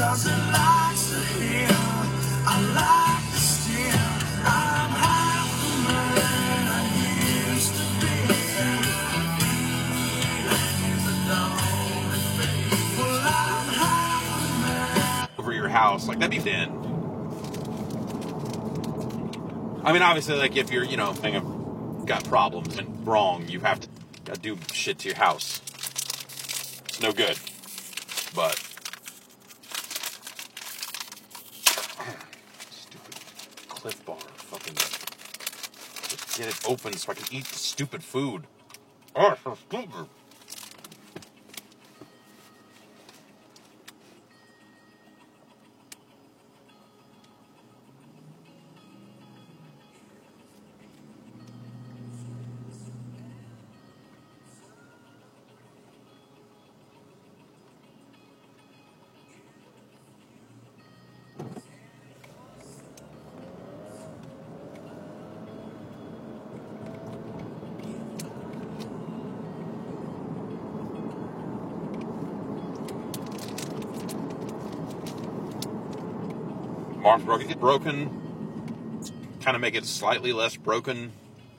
'cause it likes to hear. I like to steer. I'm half the man I used to be. Well, I'm half the man. Over your house, like that'd be then. I mean, obviously, like if you're, got problems and wrong, you have to do shit to your house. It's no good. But stupid Cliff Bar, fucking just get it open so I can eat the stupid food. Oh, so stupid. Mark's broken. Get broken. Kind of make it slightly less broken.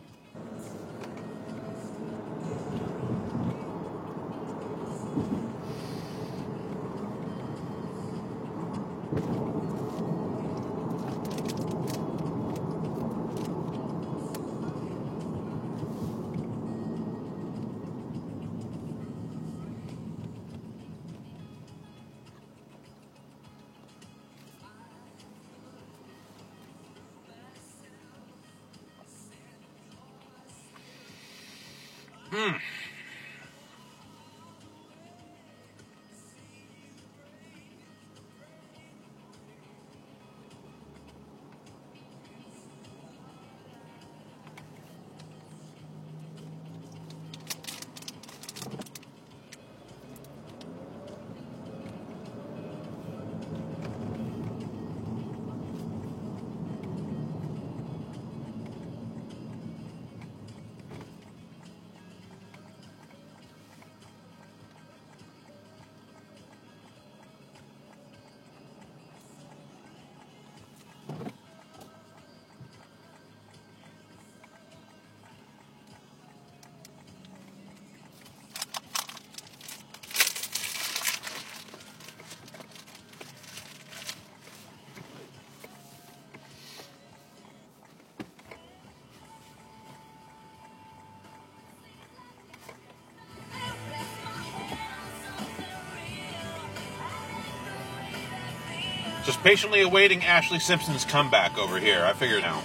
Just patiently awaiting Ashley Simpson's comeback over here. I figured out.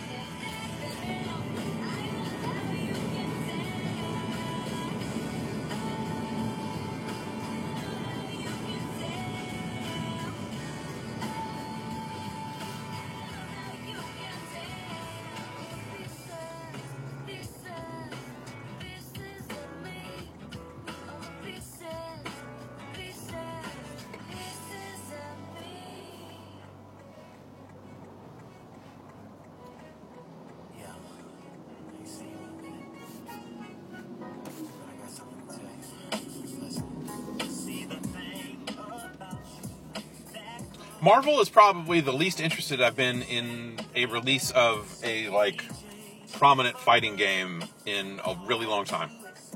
Marvel is probably the least interested I've been in a release of a, prominent fighting game in a really long time.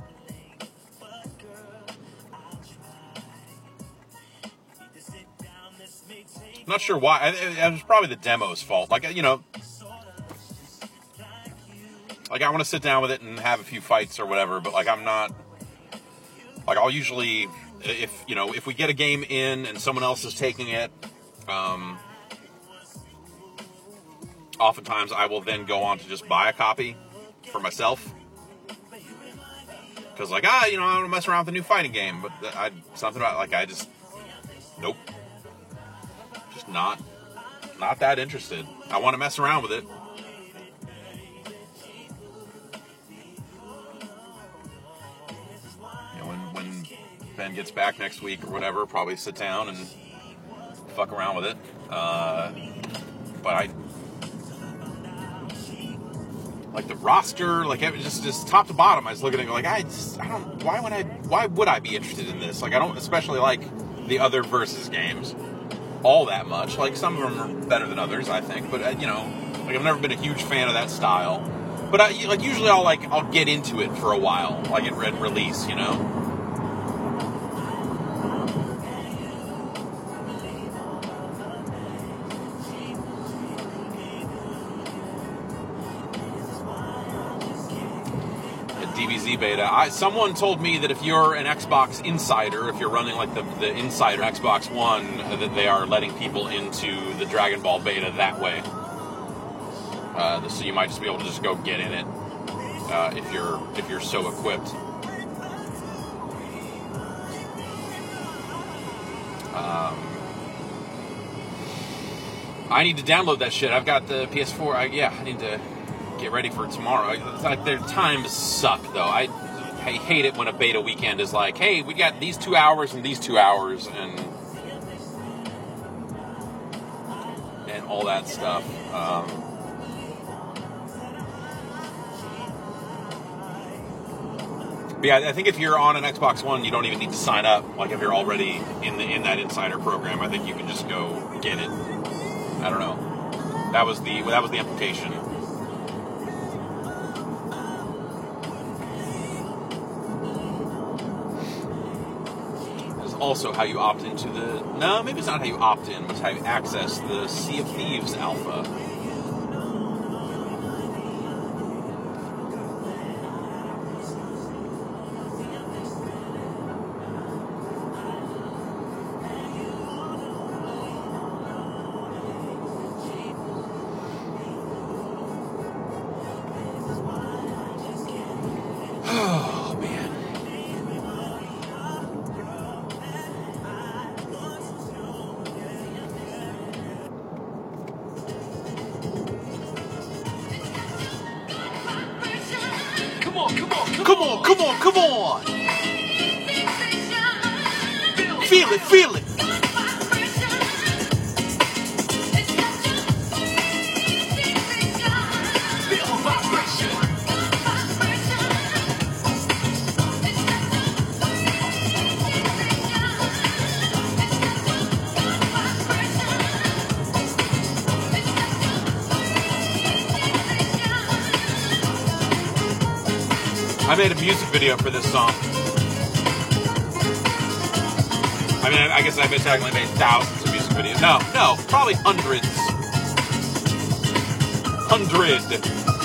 Not sure why. It was probably the demo's fault. I want to sit down with it and have a few fights or whatever, but, I'm not... I'll usually... If we get a game in and someone else is taking it... oftentimes I will then go on to just buy a copy for myself. Because I want to mess around with a new fighting game, but something about, nope. Just not that interested. I want to mess around with it. When Ben gets back next week or whatever, probably sit down and fuck around with it. But the roster, just top to bottom, I was looking at it why would I be interested in this? I don't especially like the other Versus games. all that much. Like, some of them are better than others, I think. But, you know, like, I've never been a huge fan of that style. But, usually I'll get into it for a while, like at release, you know? DBZ beta. Someone told me that if you're an Xbox insider, if you're running like the insider Xbox One, that they are letting people into the Dragon Ball beta that way. So you might just be able to just go get in it if you're so equipped. I need to download that shit. I've got the PS4. I need to get ready for tomorrow. It's like their times suck, though. I hate it when a beta weekend is like, hey, we got these 2 hours and these 2 hours and all that stuff. But yeah, I think if you're on an Xbox One, you don't even need to sign up. Like, if you're already in that insider program, I think you can just go get it. I don't know. That was the implication. There's also how you opt into no, maybe it's not how you opt in, but it's how you access the Sea of Thieves alpha. Come on! Feel it! I made a music video for this song. I mean, I guess I basically made thousands of music videos. No, probably hundreds. 100.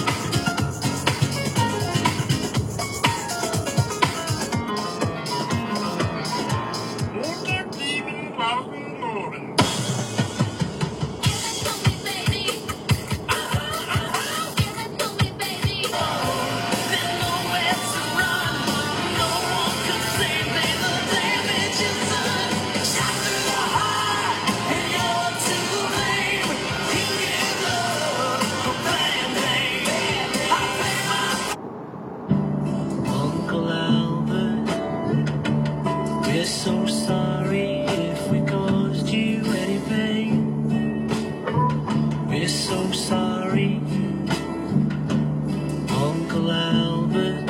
So sorry if we caused you any pain. We're so sorry, Uncle Albert.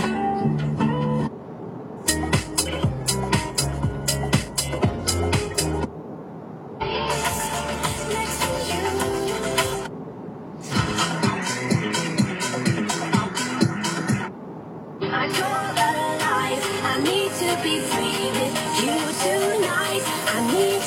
I call that life. I need to be free with you tonight. I need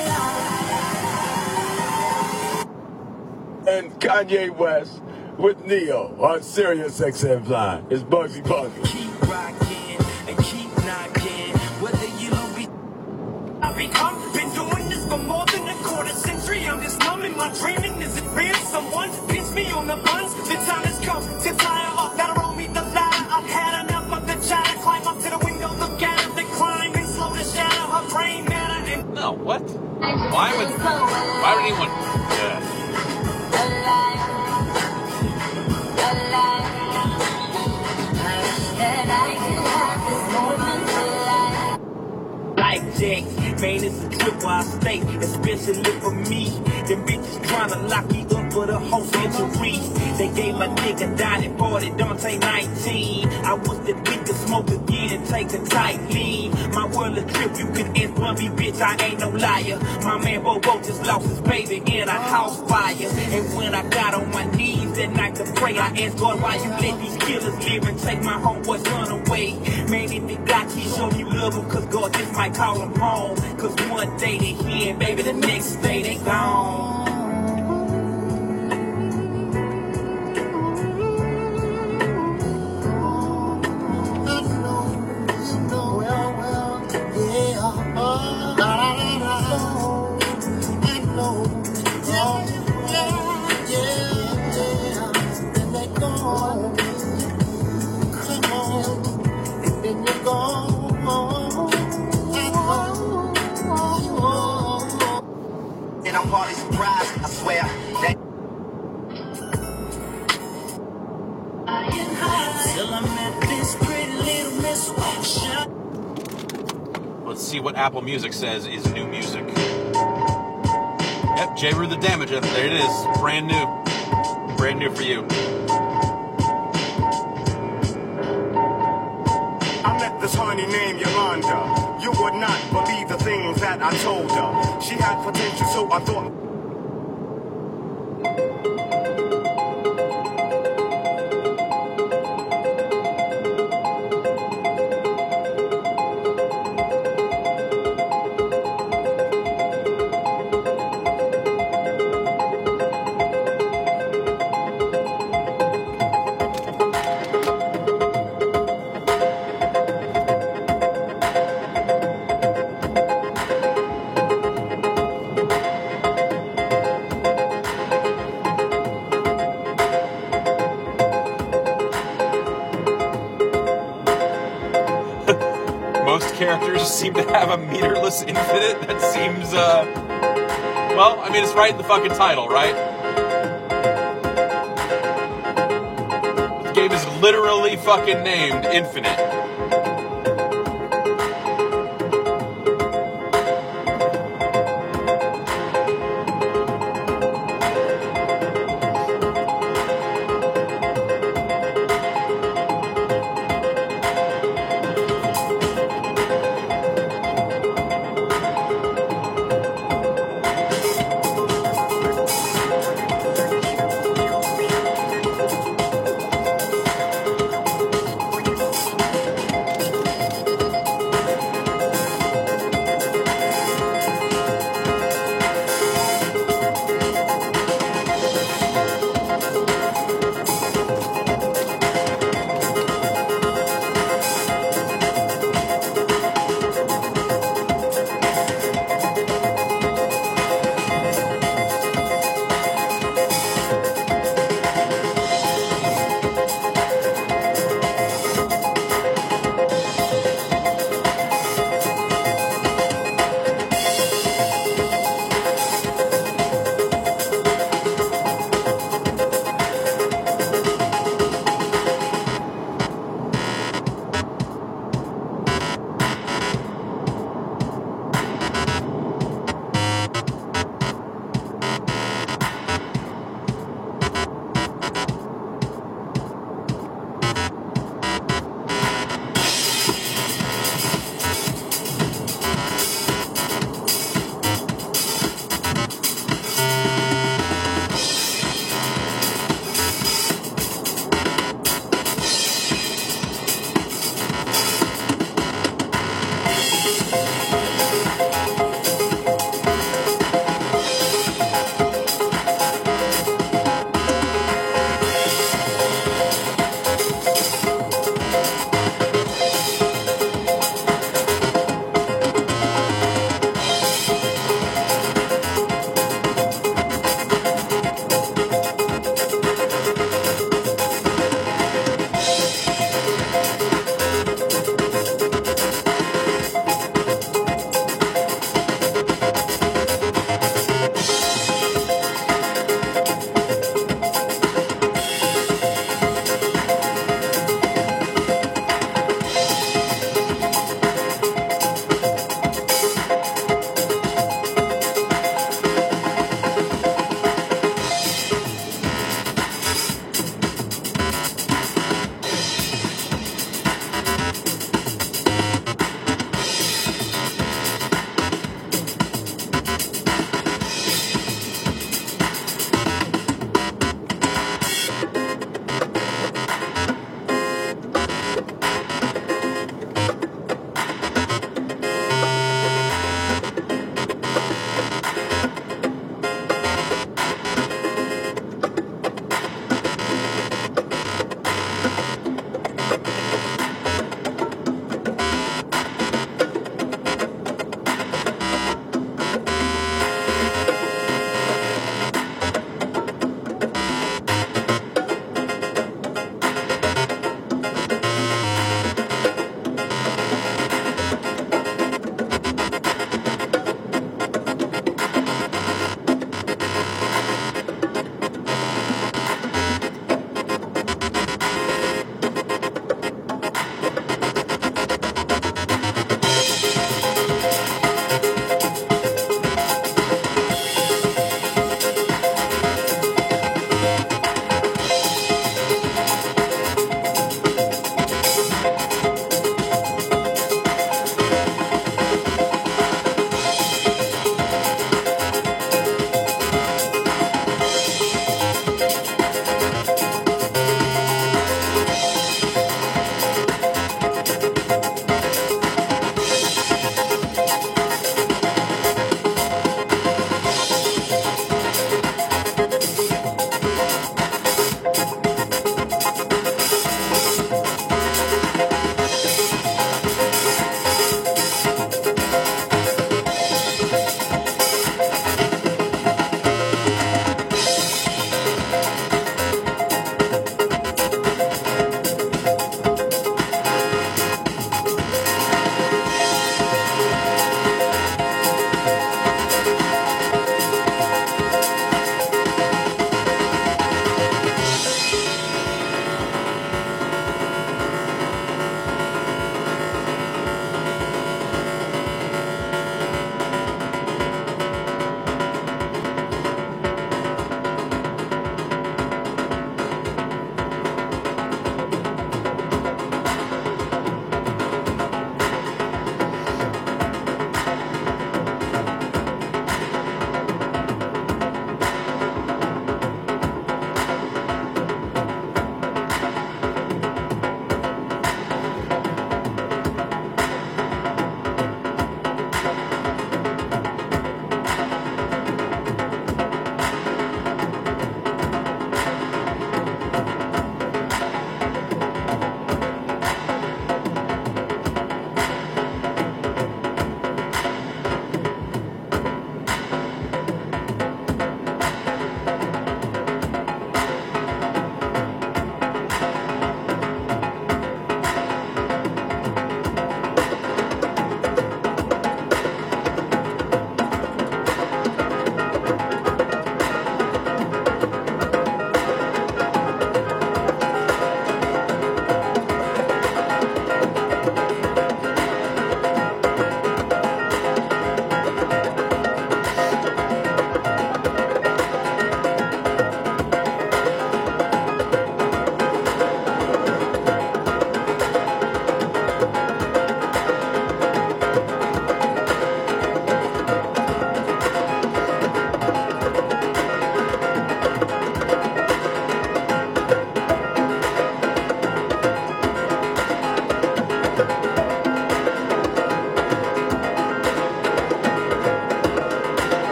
your love. And Kanye West with Neo on Sirius XM Live. It's Bugsy Bungle. Keep rocking and keep knocking. Whether you be, I've been doing this for more than a quarter century. I'm just numbing my dreaming. Is it real? Someone pinch me on the buns. The time has come to tie off. That'll roll me the ladder. I've had enough of the chatter. Climb up to the window, look at her, then climb and slow to shatter her brain matter. And No, what? Why would anyone? Yeah. That I could have this moment to life. like Jake, Man, it's a trip where I stay, especially for me. Them bitches tryna lock me up for the whole century. They gave my nigga down and 40, Dante 19. I was the bitch to smoke again and take a tight lean. My world a trip, you can ask Bumby, bitch, I ain't no liar. My man Bobo just lost his baby in a house fire. And when I got on my knees that night to pray, I asked God, why you let these killers live and take my homeboy's son away? Man, if they got you, show you love them, cause God just might call them home. Cause one day they here, and baby, the next day they gone. And I'm hardly surprised, I swear. Till I met this pretty little miss. Let's see what Apple Music says is new music. Yep, J. Rue the Damager. There it is. Brand new. Brand new for you. I met this honey named Yolanda. You would not believe the things that I told her. She had potential, so I thought... Most characters seem to have a meterless infinite that seems, well, I mean, it's right in the fucking title, right? The game is literally fucking named Infinite.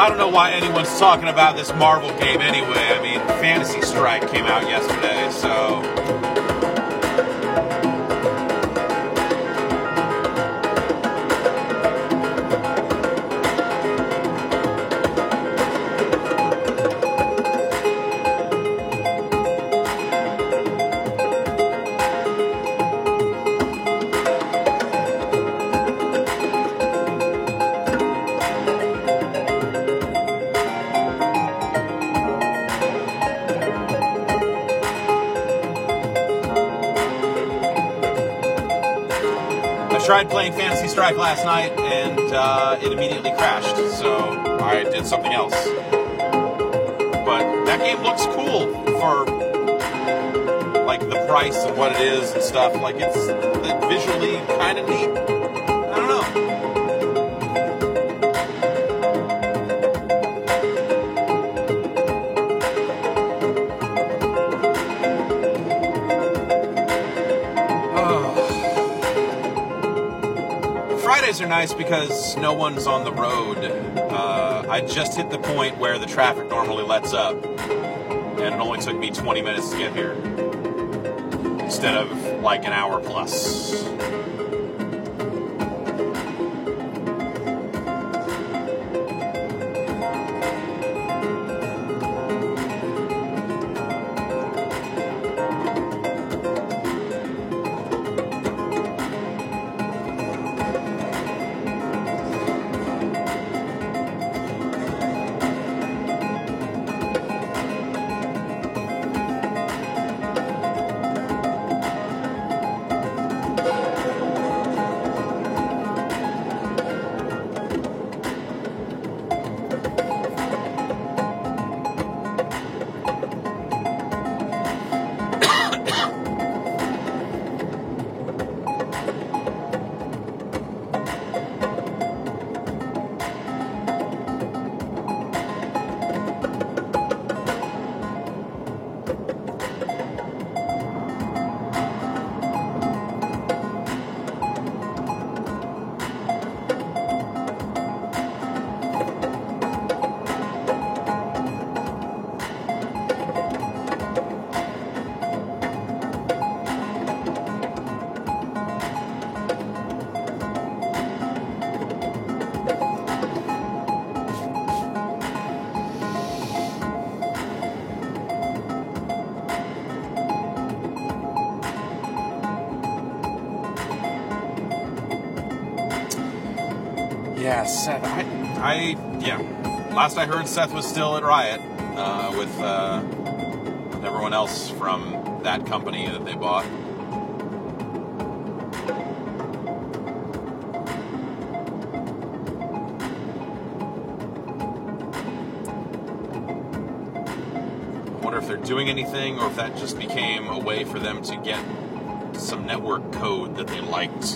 I don't know why anyone's talking about this Marvel game anyway. I mean, Fantasy Strike came out yesterday, so... tried playing Fantasy Strike last night, and it immediately crashed, so I did something else. But that game looks cool for, like, the price and what it is and stuff. Like, it's visually kind of neat. I don't know. Fridays are nice because no one's on the road. I just hit the point where the traffic normally lets up, and it only took me 20 minutes to get here instead of like an hour plus. Yeah, Seth. Last I heard, Seth was still at Riot with everyone else from that company that they bought. I wonder if they're doing anything, or if that just became a way for them to get some network code that they liked.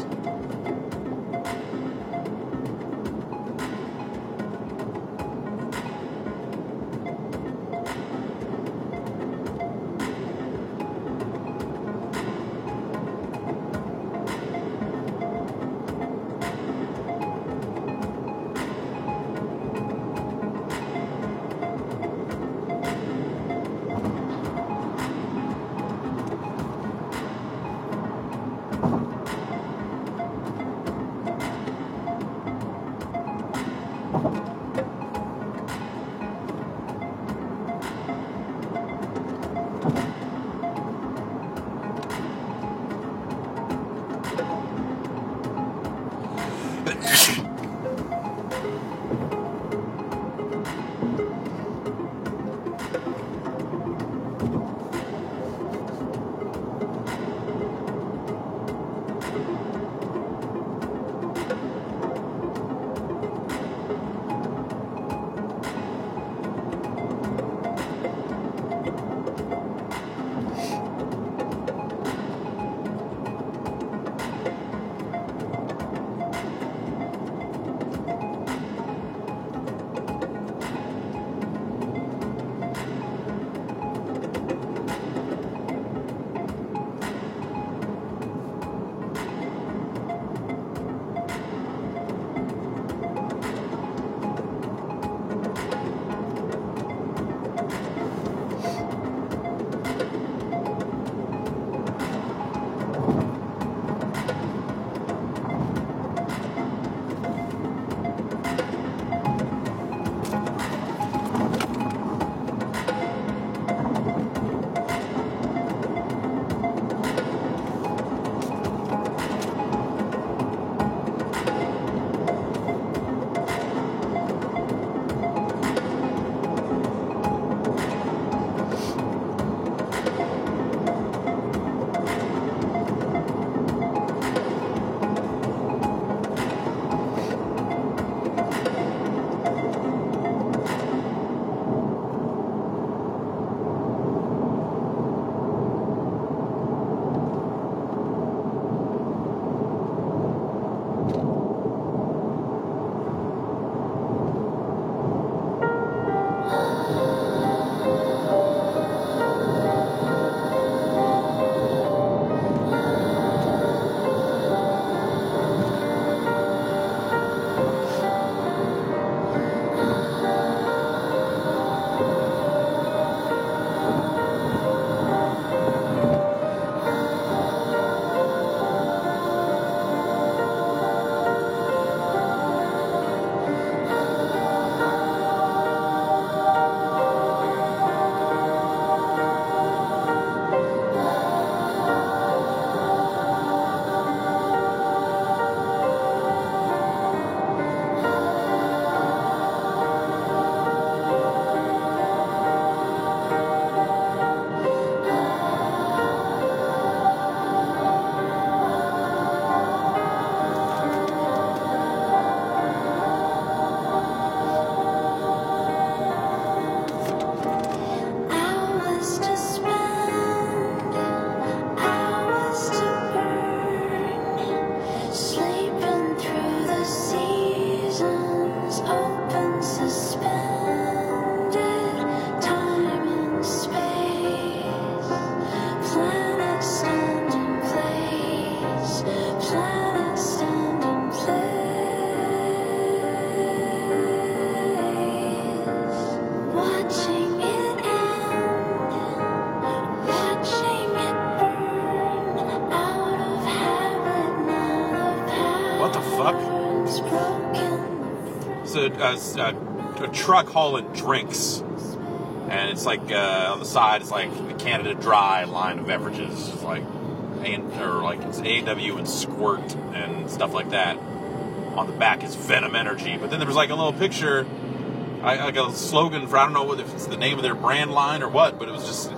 It's a truck hauling drinks, and it's like on the side it's like the Canada Dry line of beverages, it's like it's A&W and Squirt and stuff like that. On the back is Venom Energy, but then there was like a little picture, like a slogan for, I don't know if it's the name of their brand line or what, but it was just.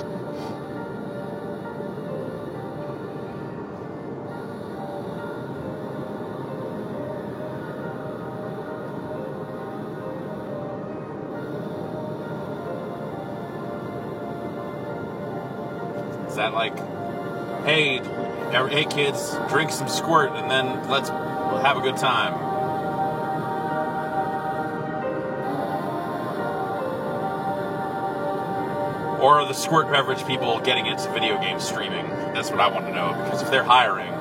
Is that like, hey kids, drink some Squirt and then let's have a good time? Or are the Squirt beverage people getting into video game streaming? That's what I want to know, because if they're hiring,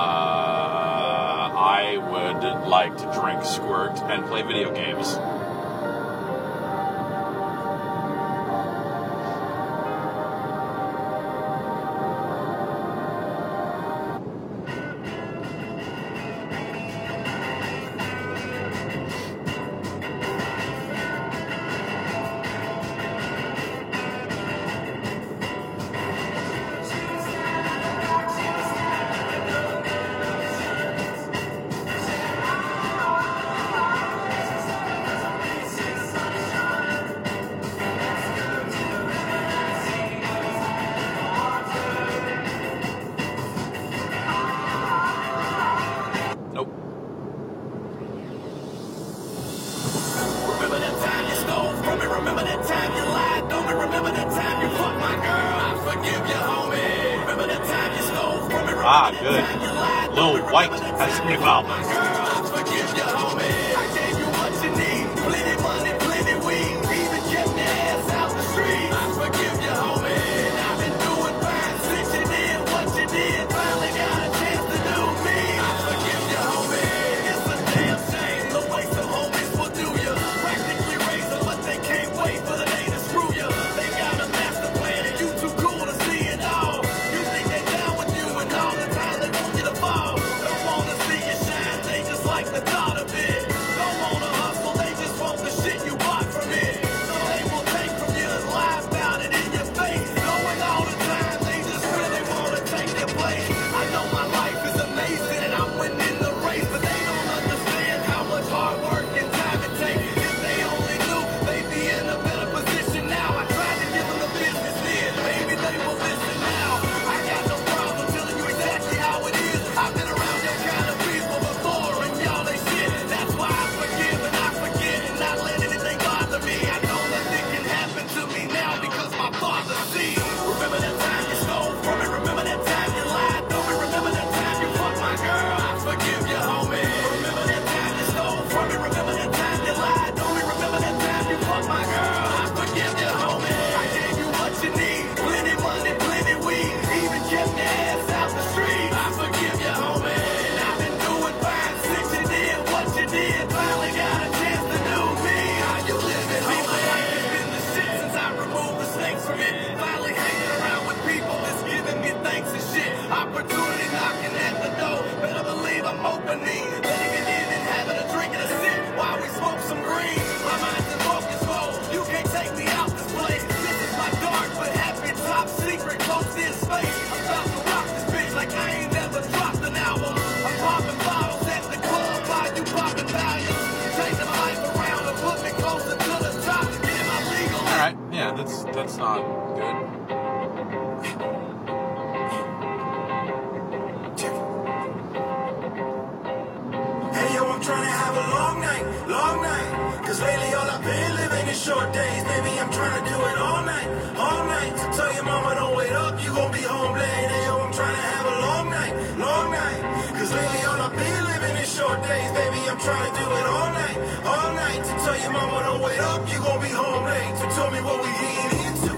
I would like to drink Squirt and play video games. Ah, good. Lil White has a new album. That's not good. Hey yo, I'm trying to have a long night. Cause lately all I've been living is short days. Baby, I'm trying to do it all night. So tell your mama don't wait up, you gon' be home late. Hey yo, I'm trying to have a long night. Cause lately all I've been living is short days. Baby, I'm trying to do it all night. So tell your mama don't wait up, you gon' be home late. So tell me what we getting into.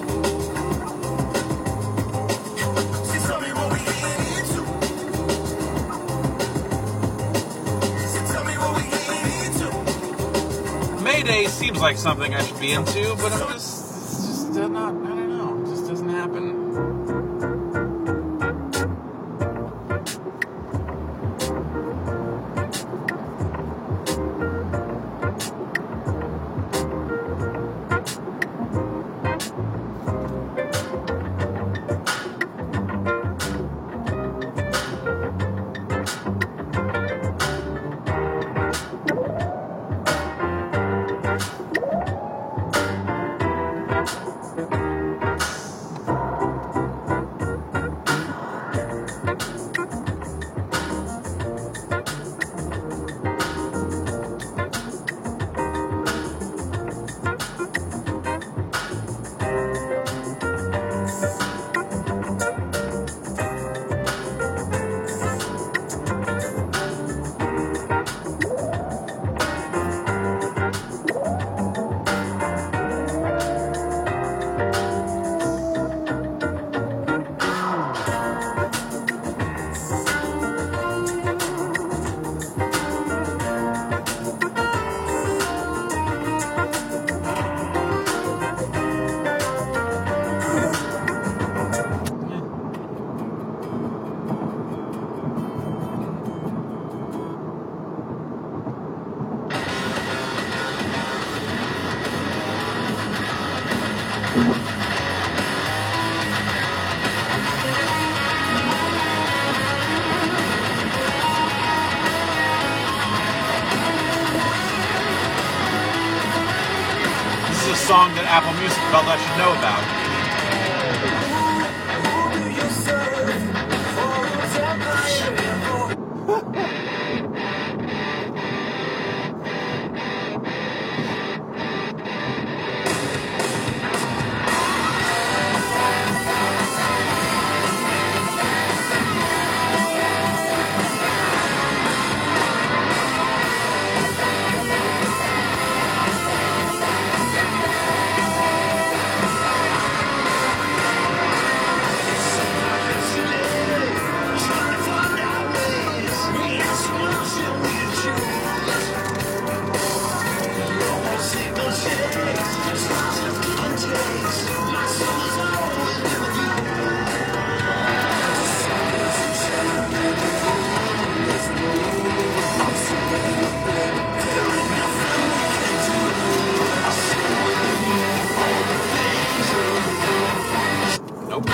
Mayday seems like something I should be into, but I'm just not, I don't know, it just doesn't happen. song that Apple Music felt I should know about. Nope.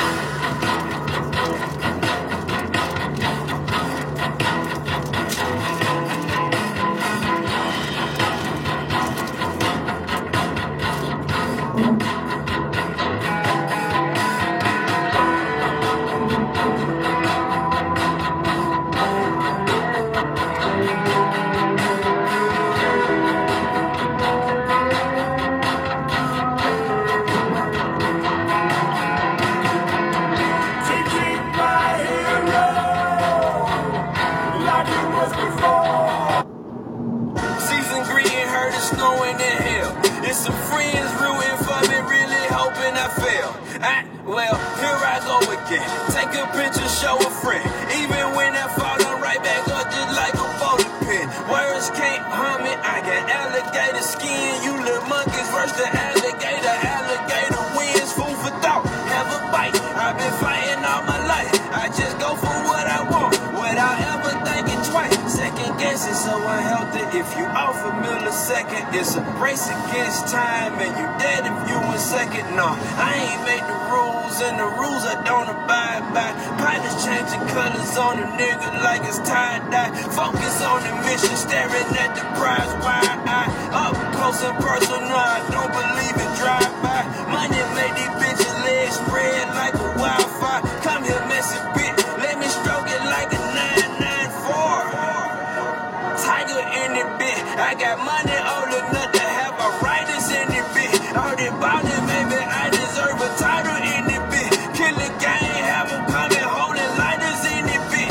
Season greeting, heard it snowing in hell. It's some friends rooting for me, really hoping I fail. Well, here I go again. Take a picture, show a friend. Even when I fall, I'm right back up just like a bowling pin. Words can't harm me, I got alligator skin. You little monkeys versus the alligator. Alligator wins, food for thought. Have a bite. I've been fighting all my life. I just go for what I want without ever thinking twice. Second guessing so unhealthy. If you off a millisecond, it's a race against time, and you dead if you a second. No, I ain't made the rules, and the rules I don't abide by. Pilots changing colors on a nigga like it's tie-dye. Focus on the mission, staring at the prize. Wide eye, up close and personal. I don't believe in drive-by. Money made these bitches legs spread like a wildfire. Come here, messy bitch, let me stroke it like a 994. Tiger in it, bitch. I got money old enough to have a writers in it, bitch. All that ballin', baby, I deserve a title in it, bitch. Kill the game, have them coming, holding lighters in it, bitch.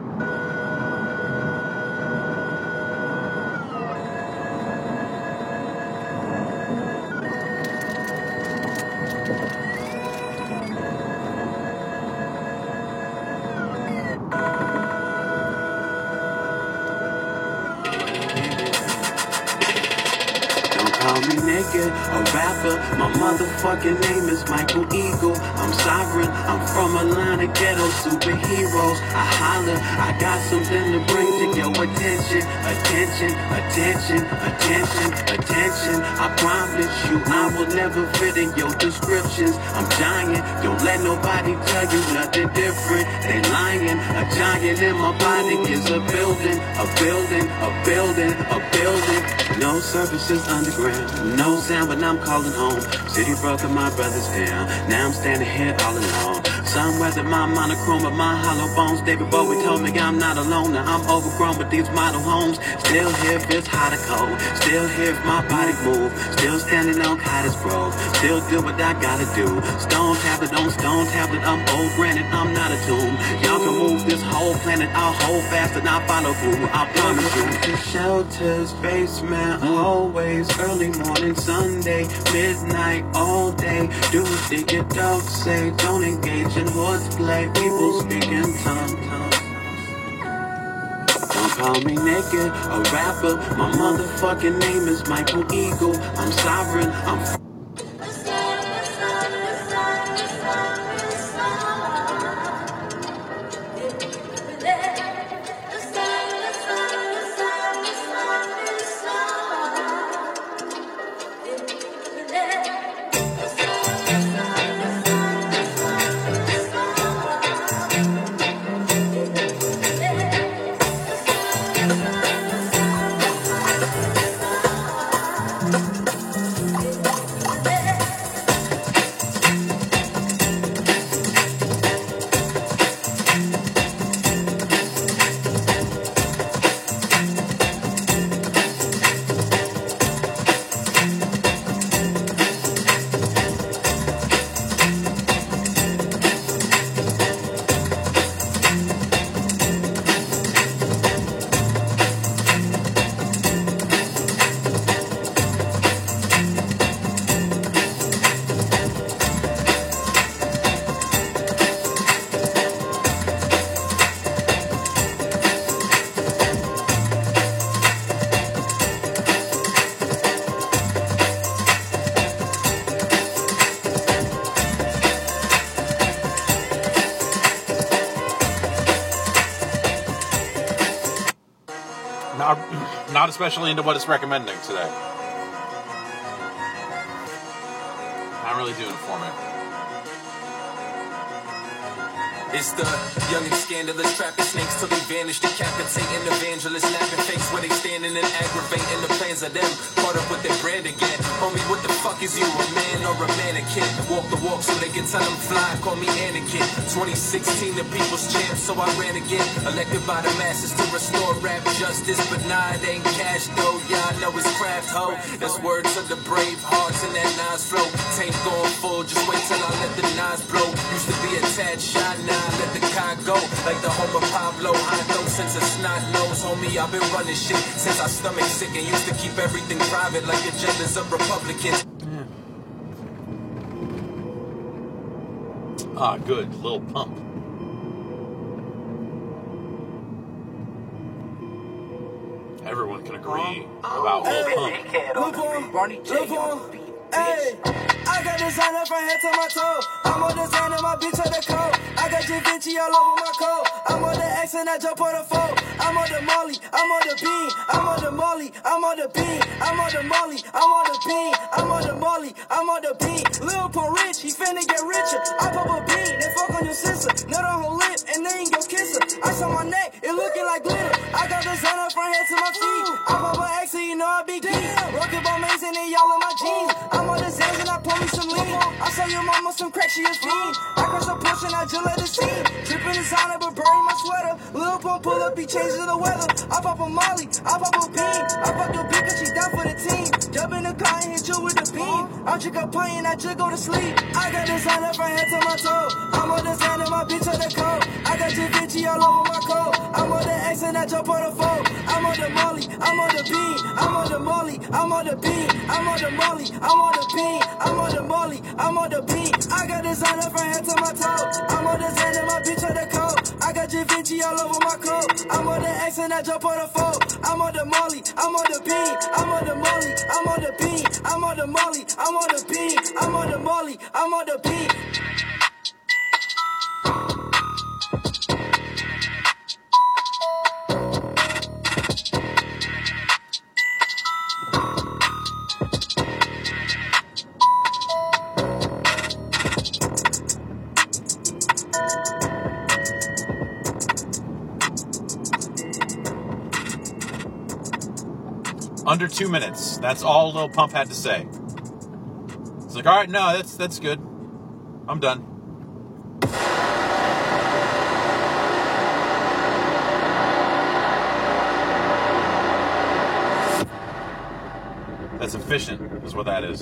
Call me naked, a rapper. My motherfucking name is Michael Eagle. I'm sovereign, I'm from a line of ghetto superheroes. I holler, I got something to bring to your attention. Attention, attention, attention, attention. I promise you I will never fit in your descriptions. I'm giant, don't let nobody tell you nothing different. They lying, a giant in my body is a building, a building, a building, a building. No services underground, no sound when I'm calling home. City broken, my brother's down. Now I'm standing here all alone. Some weather my monochrome, but my hollow bones. David Bowie told me I'm not alone. Now I'm overgrown with these model homes. Still here if it's hot or cold. Still here if my body move. Still standing on Cottage Grove. Still do what I gotta do. Stone tablet on stone tablet. I'm old, granted I'm not a tomb. Y'all can move this whole planet. I'll hold fast and I'll follow through. I promise you. The shelters, basement, always. Early morning, Sunday, midnight, all day. Do what they get dogs say. Don't engage in horseplay. People speaking tongue. Don't call me naked, a rapper. My motherfucking name is Michael Eagle. I'm sovereign, I'm not especially into what it's recommending today. Not really doing it for me. It's the young and scandalous trapping snakes till they vanish, decapitating evangelists, laughing fakes where they standing and aggravating the plans of them, caught up with their brand again. Homie, what the fuck is you, a man or a mannequin? Walk the walk so they can tell them fly, call me Anakin. 2016, the people's champ, so I ran again. Elected by the masses to restore rap justice, but nah, it ain't cash though, y'all know it's craft ho. That's words of the brave hearts in that Nas flow. Tank going full, just wait till I let the Nas blow. Used to be a tad shy, now let the car go, like the home of Pablo. I know since a snot nose, homie, I've been running shit since our stomach sick and used to keep everything private like agendas of Republicans. Ah, good. Lil Pump. Everyone can agree about Lil Pump. Hey, I got designer from head to my toe. I'm on designer, my bitch on the coat. I got Da Vinci all over my coat. I'm on the X and I jump on the phone. I'm on the Molly, I'm on the bean. I'm on the Molly, I'm on the bean. I'm on the Molly, I'm on the bean. I'm on the Molly, I'm on the bean. Lil Pump rich, he finna get richer. I pop a bean, then fuck on your sister. Nut on her lip, and then go kiss her. Ice on my neck, it looking like glitter. I got designer from head to my feet. I pop a X and you know I be geek. Rockin' by Mason and y'all in my jeans. I'm on the Zans and I pour me some lean. I saw your mama some crack, she a fiend. I crush a push and I just let it steam. Drippin' designer but burning my sweater. Lil Pump pull up, he changes the weather. I pop a Molly, I pop a bean. I pop your bitch cause she down for the team. Jump in the car and hit you with the beam. I drink a pint and I just go to sleep. I got designer from head to my toe. I'm on designer, my bitch on the coat. I got Da Vinci all over my coat. I'm on the X and I jump on the phone. I'm on the Molly, I'm on the bean. I'm on the Molly, I'm on the bean. I'm on the Molly, I'm on the bean. I'm on the Molly, I'm on the bean. I got designer from head to my toe. I'm on designer, my bitch on the coat. I got Da Vinci all over my coat. I'm on the X and I jump on the phone. I'm on the Molly, I'm on the bean. I'm on the Molly, I'm on the bean. I'm on the Molly, I'm on the bean. I'm on the Molly, I'm on the bean. Under 2 minutes. That's all Lil Pump had to say. It's like, all right, no, that's good. I'm done. That's efficient, is what that is.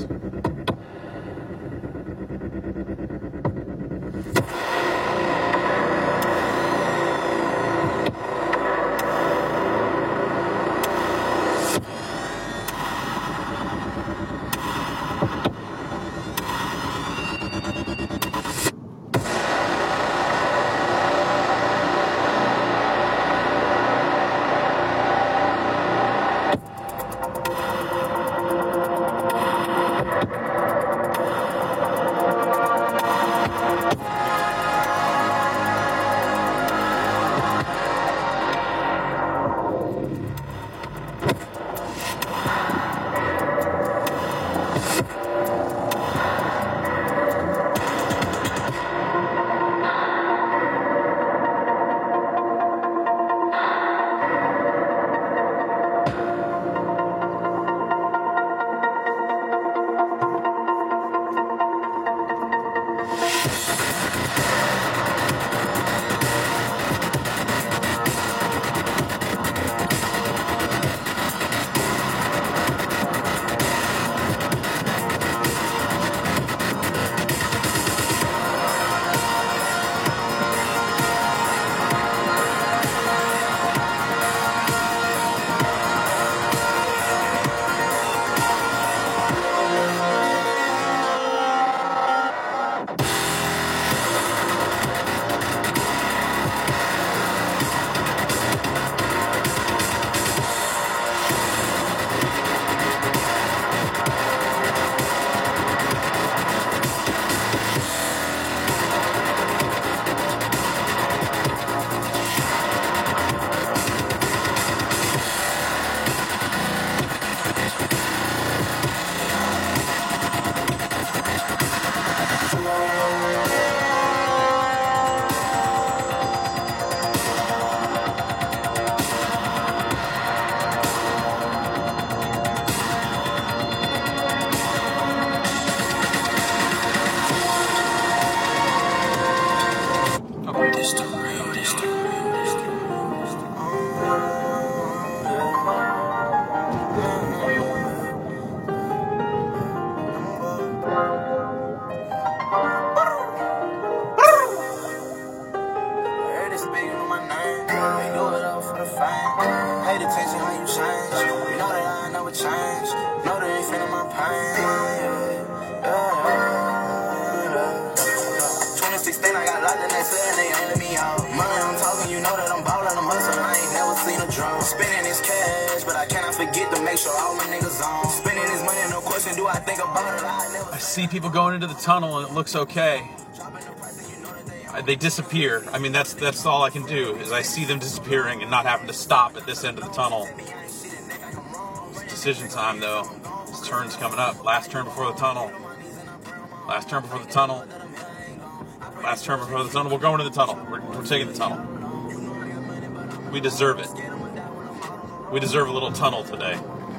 make sure all my niggas on. Spending this money, no question, do I think about it? I see people going into the tunnel and it looks okay. They disappear. I mean, that's all I can do, is I see them disappearing and not having to stop at this end of the tunnel. It's decision time, though. This turn's coming up. Last turn before the tunnel. Last turn before the tunnel. Last turn before the tunnel. We're going to the tunnel. We're taking the tunnel. We deserve it. We deserve a little tunnel today.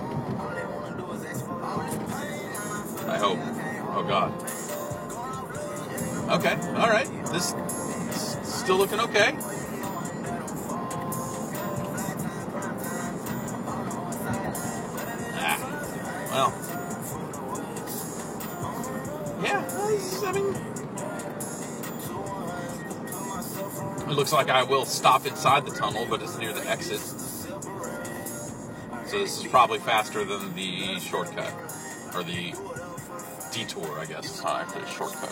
I hope. Oh, God. Okay, all right. This is still looking okay. Well. Yeah, I mean, it looks like I will stop inside the tunnel, but it's near the exit. So this is probably faster than the shortcut, or the detour, I guess. It's not actually a shortcut.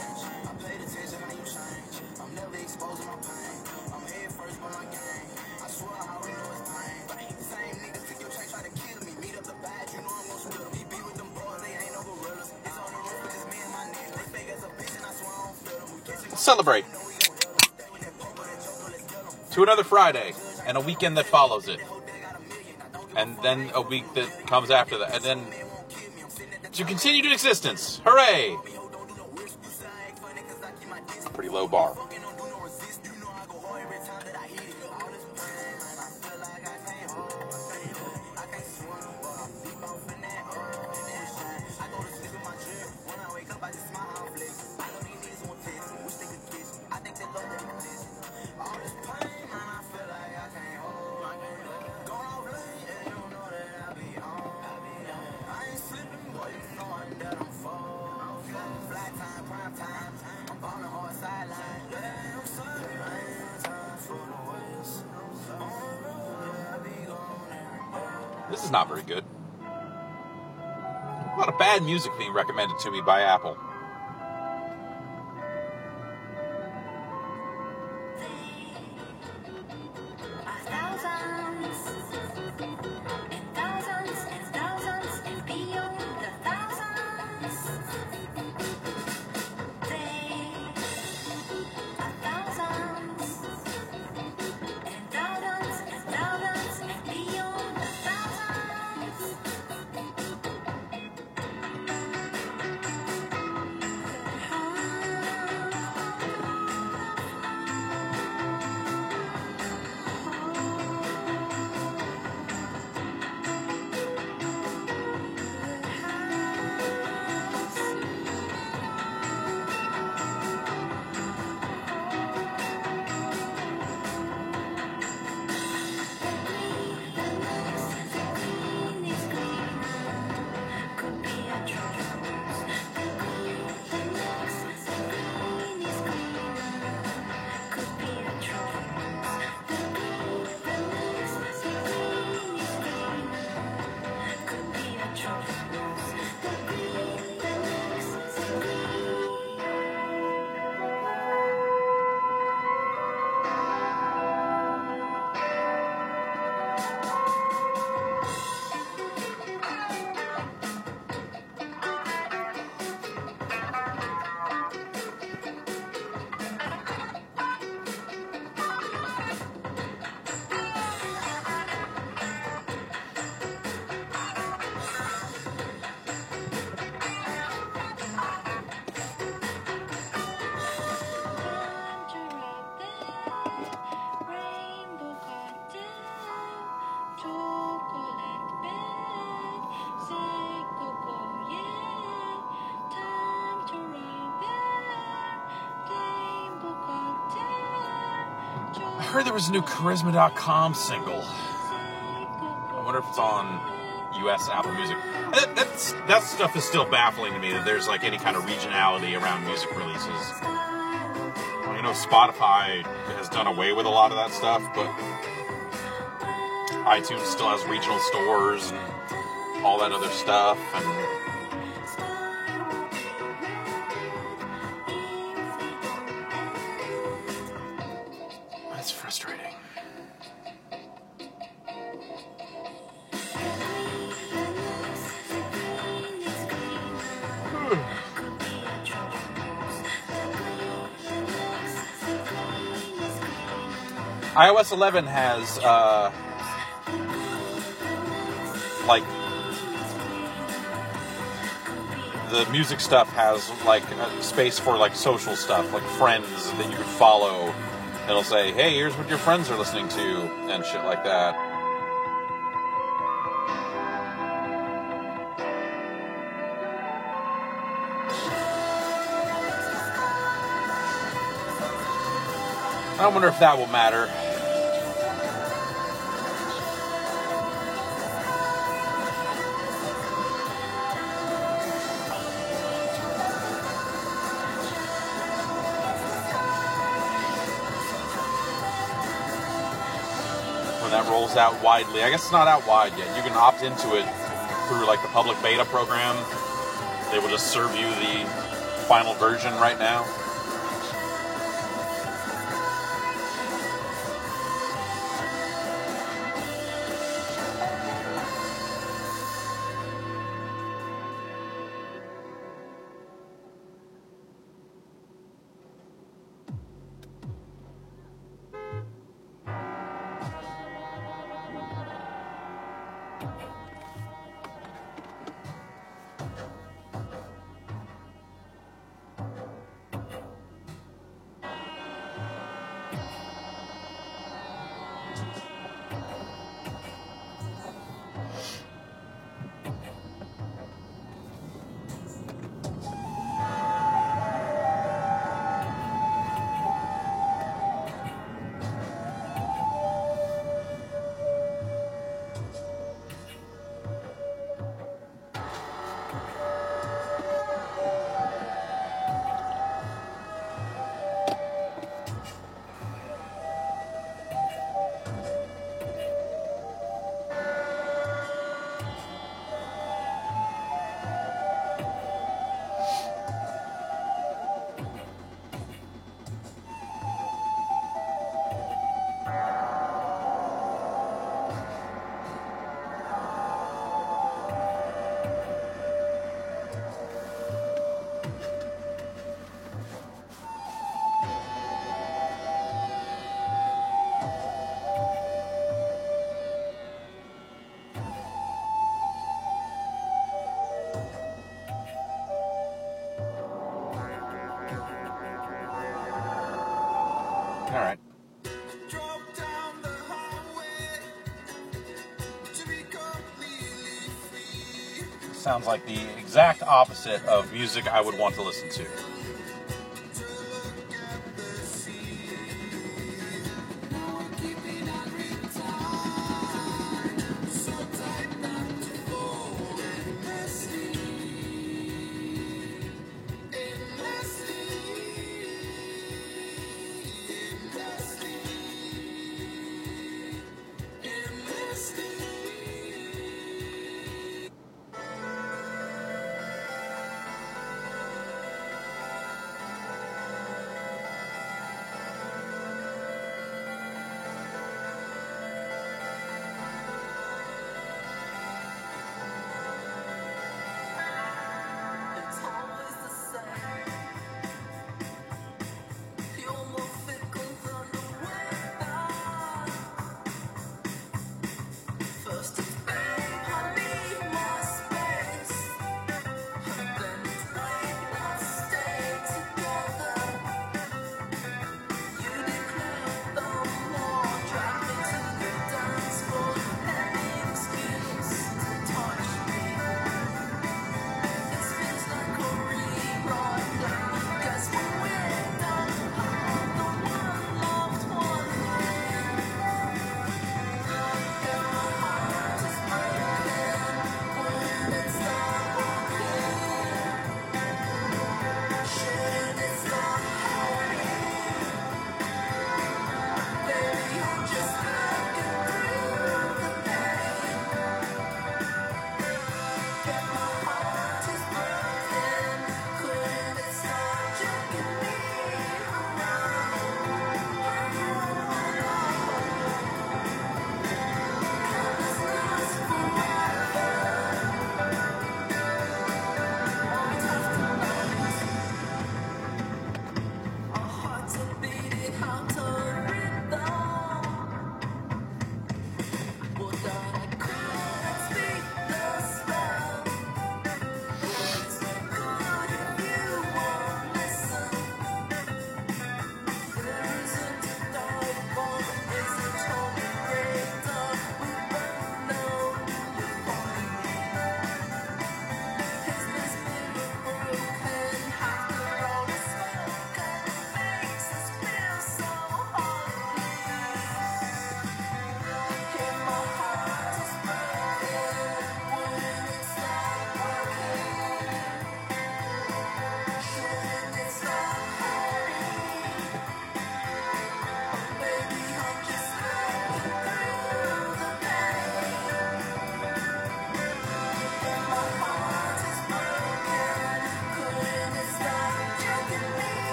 Celebrate to another Friday and a weekend that follows it, and then a week that comes after that, and then to continued existence. Hooray! Pretty low bar. This is not very good. A lot of bad music being recommended to me by Apple. I heard there was a new Charisma.com single. I wonder if it's on US Apple Music. That stuff is still baffling to me, that there's like any kind of regionality around music releases. Well, you know, Spotify has done away with a lot of that stuff, but iTunes still has regional stores and all that other stuff, and that's frustrating. iOS 11 has, like, the music stuff has, like, a space for, like, social stuff, like friends that you can follow. It'll say, hey, here's what your friends are listening to, and shit like that. I wonder if that will matter. When that rolls out widely. I guess it's not out wide yet. You can opt into it through like the public beta program. They will just serve you the final version right now. All right. Sounds like the exact opposite of music I would want to listen to.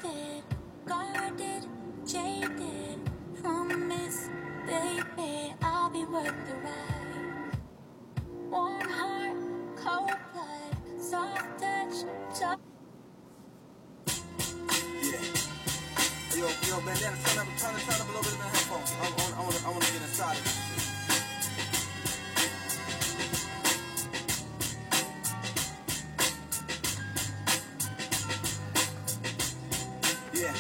faded, guarded, jaded. Promise, baby, I'll be worth the ride. Warm heart, cold blood, soft touch, tough. Yo, bandana, turn up a little bit of the headphones. I wanna get inside of this. Yeah.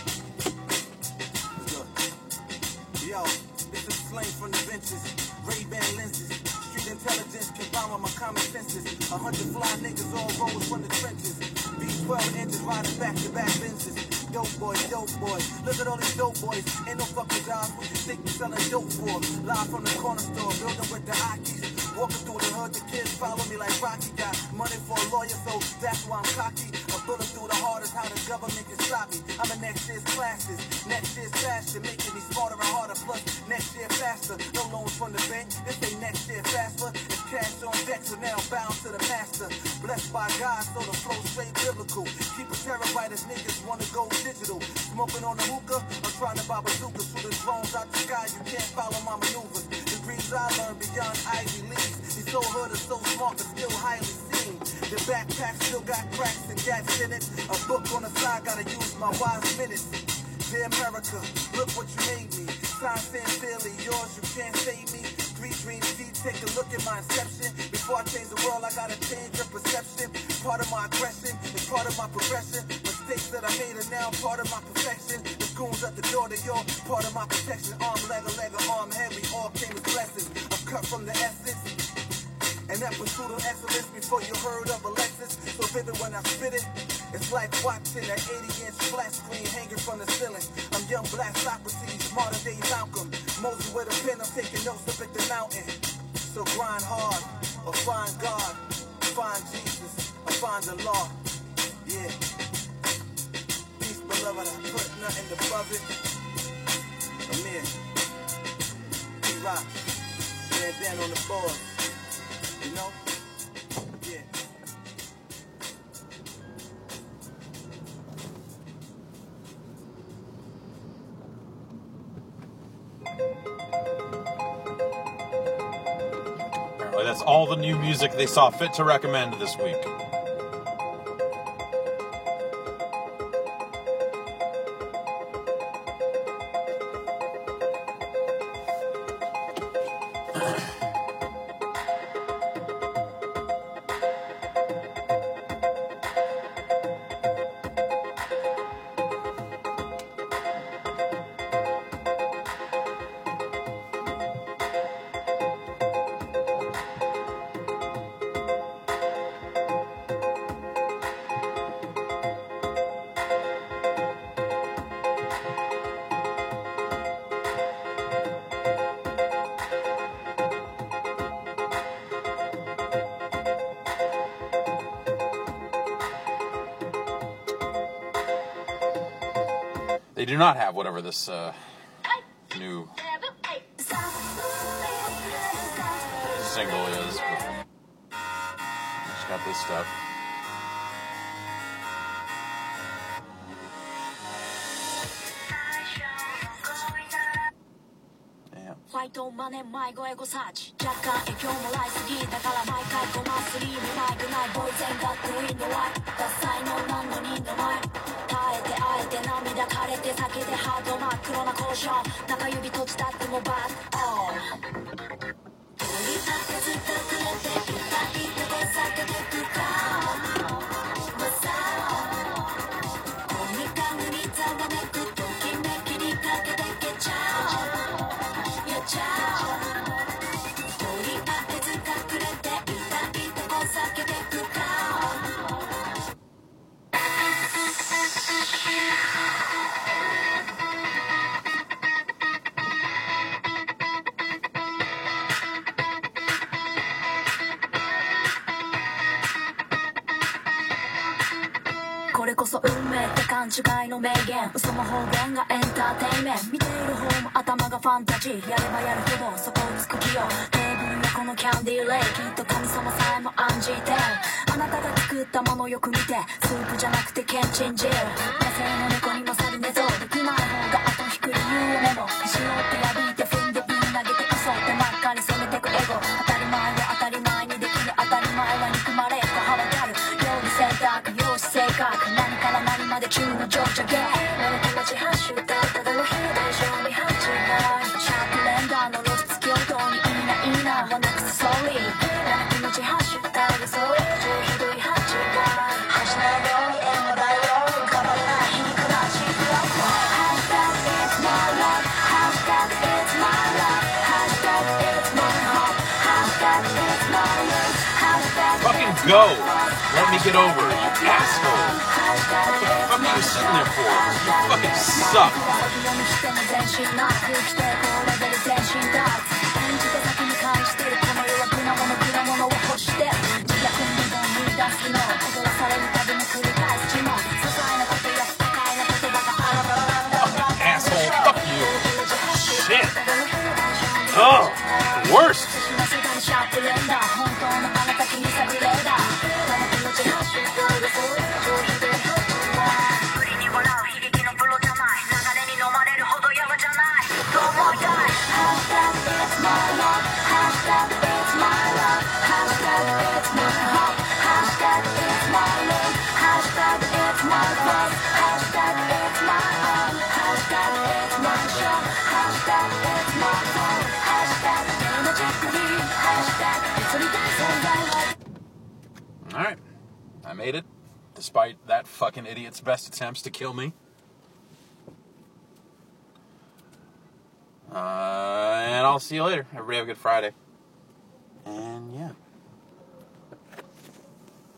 Good. Yo, this is slang from the benches. Ray-Ban lenses. Street intelligence combined with my common senses. 100 fly niggas all rose from the trenches. V12 engines riding back-to-back Benzes. Dope boys. Look at all these dope boys. Ain't no fucking jobs. What you think you selling dope for? Live from the corner store, building with the Akis. Walking through the hood, the kids follow me like Rocky. Got money for a lawyer, so that's why I'm cocky. A bullet through the heart is how the government can stop me. I'm in next year's classes, next year's faster, making me smarter and harder. Plus, next year faster. No loans from the bank. This ain't next year faster. It's cash on deck, so now bound to the master. Blessed by God, so the flow straight biblical. Keep a terabyte as niggas wanna go digital. Smoking on the hookah, I'm trying to buy bazookas. Shooting drones out the sky, you can't follow my maneuvers. Degrees I learned beyond Ivy Leagues. These so hood is so smart, but still highly seen. The backpack still got cracks and gaps in it. A book on the side, gotta use my wise minutes. Dear America, look what you made me. Time sincerely yours, you can't save me. Three dreams deep, take a look at my inception. Before I change the world, I gotta change your perception. Part of my aggression, it's part of my progression. Mistakes that I made are now part of my perfection. The goons at the door, they all part of my protection. Arm, leg, arm, head, we all came as blessings. I'm cut from the essence. And that pursuit of excellence before you heard of Alexis. So vivid when I spit it. It's like watching that 80-inch flat screen hanging from the ceiling. I'm young black Socrates, modern day Malcolm. Moses with a pen, I'm taking notes up at the mountain. So grind hard, or find God, find Jesus, or find the law. Yeah. Peace, beloved, I put nothing above it. Amir, P-Rock, man down on the board. You know? Yeah. Apparently that's all the new music they saw fit to recommend this week. They do not have whatever this new single is. Just got this stuff. Yeah. ファイトマネ迷子エゴサーチ若干影響もらいすぎだから毎回5万3にマイクないボーイ全がクイーンのワイダサいの何の人の前耐えてあえて涙枯れて酒でハード真っ黒な交渉中指閉じたってもバッオン取り立てずっとくれて歌い手で避けてくかマサオコミカルにざわめくときめきにかけてけちゃうやっちゃうとりあえず隠れて痛いとこ避けてくかこれこそ運命って勘違いの名言嘘の方言がエンターテインメント見ている方も頭がファンタジーやればやるほどそこをつく気よテーブル横このキャンディーレイきっと神様さえも案じてあなたが作ったものよく見てスープじゃなくてケンチン汁野生の猫に勝る寝相できない方が後引く理由でもしようって破いて踏んでビン投げて嘘って真っ赤に染めてくエゴ当たり前は当たり前にできる当たり前は憎まれるかはわかる料理選択容姿性格何から何まで中の情緒ゲー俺の気持ちハッシュタグただの日大丈夫ハッチガイシャープレンダーの露出強盗にいいなワンナックスソーリー俺の気持ちハッシュタグそう超ひどいハッチガイハッシュタグより縁の大ロール変われない皮肉なチープラップハッシュタグ It's my love ハッシュタグ It's my love ハッシュタグ It's my heart ハッシュタグ It's my love ハッシュタグ Fucking go! Let me get over, you asshole! What the fuck are you sitting there for? You fucking suck! Oh, worst! Alright, I made it, despite that fucking idiot's best attempts to kill me. And I'll see you later. Everybody have a good Friday.